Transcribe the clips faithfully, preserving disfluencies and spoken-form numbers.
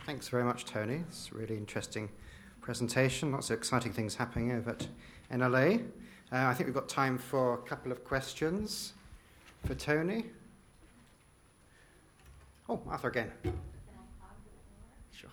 Thanks very much, Tony. It's a really interesting presentation. Lots of exciting things happening over at N L A. Uh, I think we've got time for a couple of questions for Tony. Oh, Arthur again. Sure.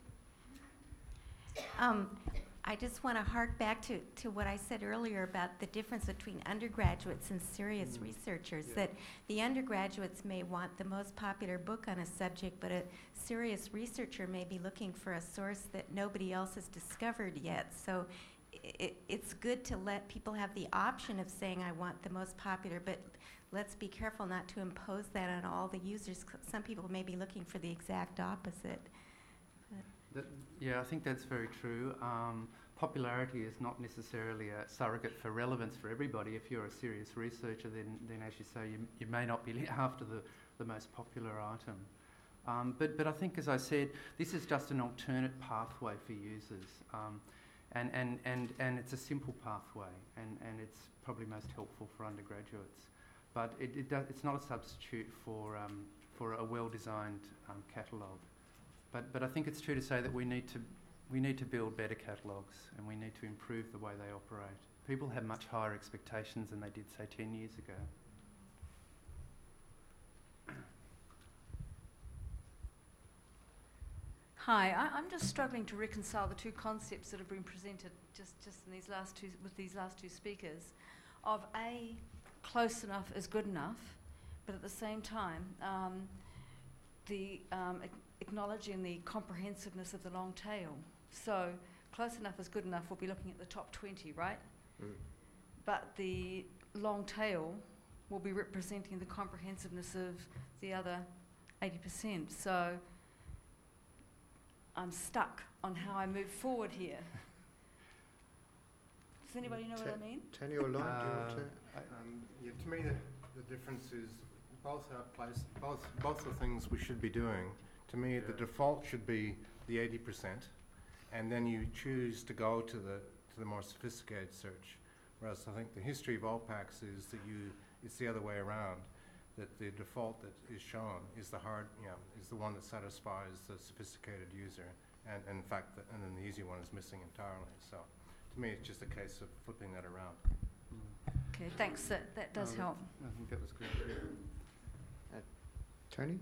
Um, I just want to hark back to, to what I said earlier about the difference between undergraduates and serious mm. researchers, yeah. that the undergraduates may want the most popular book on a subject, but a serious researcher may be looking for a source that nobody else has discovered yet. So it, it's good to let people have the option of saying, I want the most popular, but let's be careful not to impose that on all the users. Some people may be looking for the exact opposite. That, yeah, I think that's very true. Um, popularity is not necessarily a surrogate for relevance for everybody. If you're a serious researcher, then, then as you say, you, you may not be after the, the most popular item. Um, but, but I think, as I said, this is just an alternate pathway for users. Um, and, and, and, and it's a simple pathway, and, and it's probably most helpful for undergraduates. But it, it does, it's not a substitute for, um, for a well-designed um, catalogue. But, but I think it's true to say that we need to we need to build better catalogues, and we need to improve the way they operate. People have much higher expectations than they did, say, ten years ago. Hi, I, I'm just struggling to reconcile the two concepts that have been presented just, just in these last two with these last two speakers, of A, close enough is good enough, but at the same time, um, the um, acknowledging the comprehensiveness of the long tail. So close enough is good enough, we'll be looking at the top twenty, right? Mm. But the long tail will be representing the comprehensiveness of the other eighty percent. So I'm stuck on how I move forward here. Does anybody know T- what I mean? Tony or Lloyd, uh, do you want to? Um, yeah, to me, the, the difference is both are place, both both the things we should be doing. To me, yeah. the default should be the eighty percent, and then you choose to go to the to the more sophisticated search. Whereas I think the history of O PACS is that you it's the other way around. That the default that is shown is the hard, you know, is the one that satisfies the sophisticated user, and, and in fact, the, and then the easy one is missing entirely. So, to me, it's just a case of flipping that around. Okay, thanks. That that does no, help. I think that was good. Uh, Tony?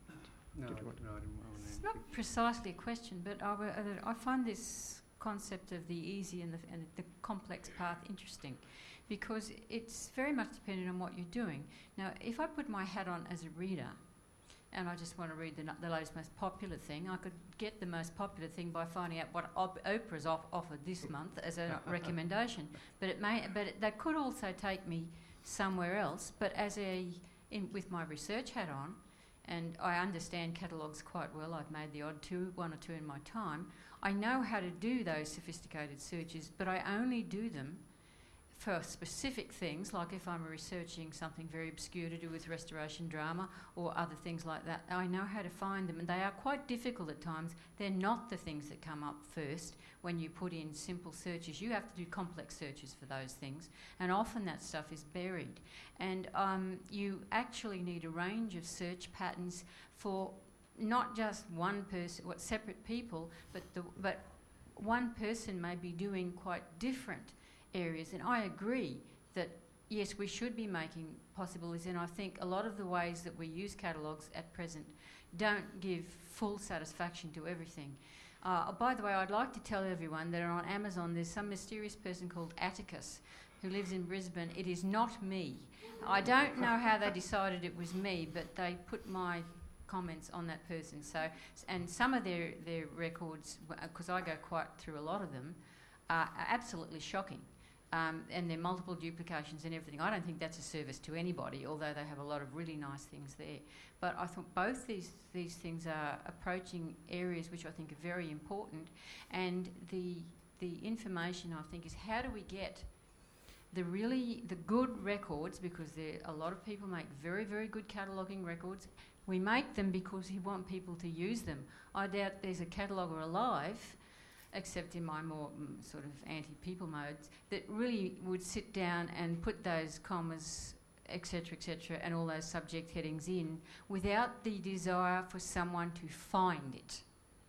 No, Did I, you want no, I didn't. I It's not precisely a question, but I, w- uh, I find this concept of the easy and the, and the complex path interesting, because it's very much dependent on what you're doing. Now, if I put my hat on as a reader, and I just want to read the, the latest, most popular thing, I could get the most popular thing by finding out what op- Oprah's off- offered this month as a recommendation. But it may, but it, that could also take me somewhere else. But as a, in, with my research hat on, and I understand catalogues quite well. I've made the odd two, one or two in my time. I know how to do those sophisticated searches, but I only do them for specific things, like if I'm researching something very obscure to do with restoration drama or other things like that. I know how to find them, and they are quite difficult at times. They're not the things that come up first when you put in simple searches. You have to do complex searches for those things, and often that stuff is buried. And um, you actually need a range of search patterns for not just one person, what separate people, but the, but one person may be doing quite different areas. And I agree that yes, we should be making possibilities, and I think a lot of the ways that we use catalogues at present don't give full satisfaction to everything. Uh, by the way, I'd like to tell everyone that on Amazon there's some mysterious person called Atticus who lives in Brisbane. It is not me. I don't know how they decided it was me, but they put my comments on that person. So, and some of their, their records, because I go quite through a lot of them, are absolutely shocking. Um, and there are multiple duplications and everything. I don't think that's a service to anybody, although they have a lot of really nice things there. But I think both these these things are approaching areas which I think are very important. And the the information, I think, is how do we get the really the good records, because there a lot of people make very, very good cataloguing records. We make them because we want people to use them. I doubt there's a cataloguer alive, except in my more mm, sort of anti-people modes, that really would sit down and put those commas, et cetera, et cetera, and all those subject headings in without the desire for someone to find it.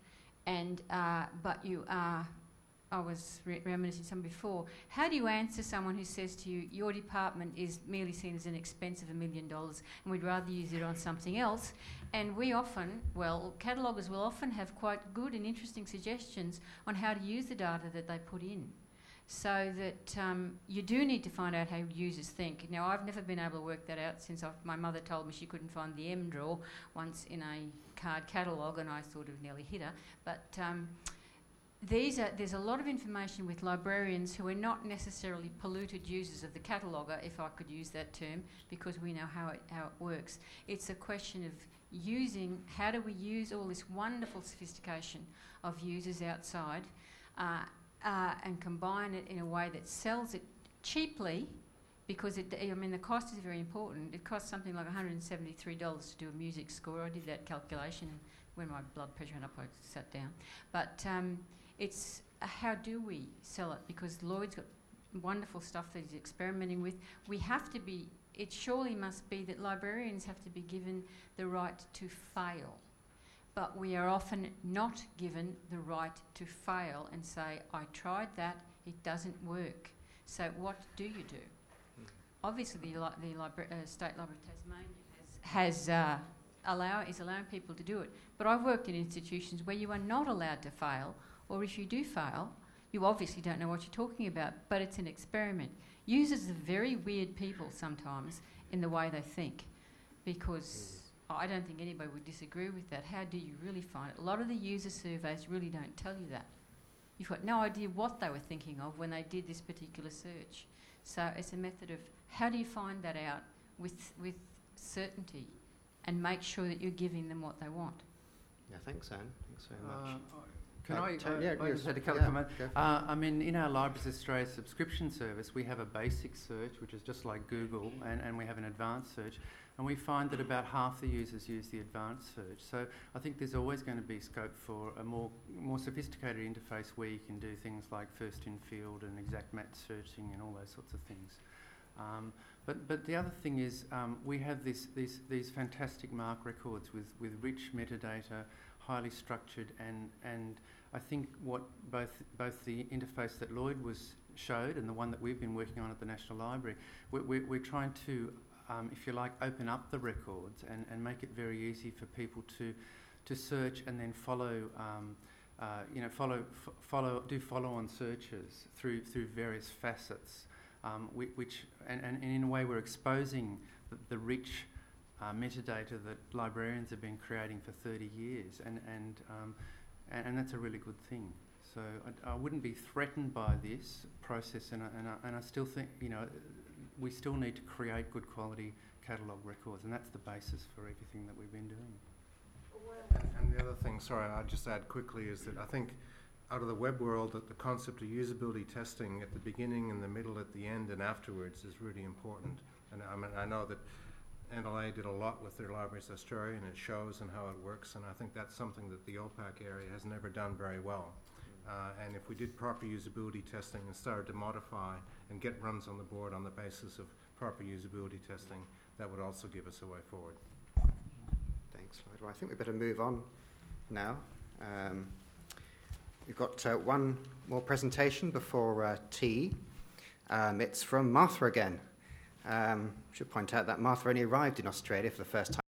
and uh, but you are, I was re- reminiscing some before, how do you answer someone who says to you, your department is merely seen as an expense of a million dollars and we'd rather use it on something else? And we often, well, cataloguers will often have quite good and interesting suggestions on how to use the data that they put in. So that um, you do need to find out how users think. Now, I've never been able to work that out since I've, my mother told me she couldn't find the M drawer once in a card catalogue, and I sort of nearly hit her. But um, these are, there's a lot of information with librarians who are not necessarily polluted users of the cataloguer, if I could use that term, because we know how it, how it works. It's a question of using, how do we use all this wonderful sophistication of users outside uh, uh, and combine it in a way that sells it cheaply, because it, I mean, the cost is very important. It costs something like one hundred seventy-three dollars to do a music score. I did that calculation, and when my blood pressure went up, I sat down. But um, it's uh, how do we sell it? Because Lloyd's got wonderful stuff that he's experimenting with. We have to be, it surely must be that librarians have to be given the right to fail. But we are often not given the right to fail and say, I tried that, it doesn't work. So what do you do? Mm. Obviously, the, li- the libra- uh, State Library of Tasmania has, has uh, allow, is allowing people to do it. But I've worked in institutions where you are not allowed to fail, or if you do fail, you obviously don't know what you're talking about, but it's an experiment. Users are very weird people sometimes in the way they think, because I don't think anybody would disagree with that. How do you really find it? A lot of the user surveys really don't tell you that. You've got no idea what they were thinking of when they did this particular search. So it's a method of how do you find that out with with certainty and make sure that you're giving them what they want. Yeah, thanks, Anne. Thanks very much. Uh, Can Uh, I, to- uh, yeah, I yes, just had a couple yeah, of comments. go for it. Uh, I mean, in our Libraries Australia subscription service, we have a basic search, which is just like Google, and, and we have an advanced search. And we find that about half the users use the advanced search. So I think there's always going to be scope for a more more sophisticated interface where you can do things like first in field and exact match searching and all those sorts of things. Um, but but the other thing is um, we have this these these fantastic MARC records with, with rich metadata, highly structured, and and I think what both both the interface that Lloyd was showed and the one that we've been working on at the National Library, we're, we're, we're trying to, um, if you like, open up the records and, and make it very easy for people to to search and then follow, um, uh, you know, follow f- follow do follow-on searches through through various facets, um, which, which and, and, and in a way we're exposing the, the rich uh, metadata that librarians have been creating for thirty years, and and um, and, and that's a really good thing. So I, I wouldn't be threatened by this process, and I, and, I, and I still think, you know, we still need to create good quality catalogue records, and that's the basis for everything that we've been doing. And, and the other thing, sorry, I'll just add quickly, is that I think out of the web world that the concept of usability testing at the beginning, in the middle, at the end, and afterwards is really important. And I mean, I know that N L A did a lot with their Libraries Australia, and it shows and how it works, and I think that's something that the O PAC area has never done very well. Uh, and if we did proper usability testing and started to modify and get runs on the board on the basis of proper usability testing, that would also give us a way forward. Thanks, Lloyd. Well, I think we better move on now. Um, we've got uh, one more presentation before uh, tea. Um, it's from Martha again. Um, should point out that Martha only arrived in Australia for the first time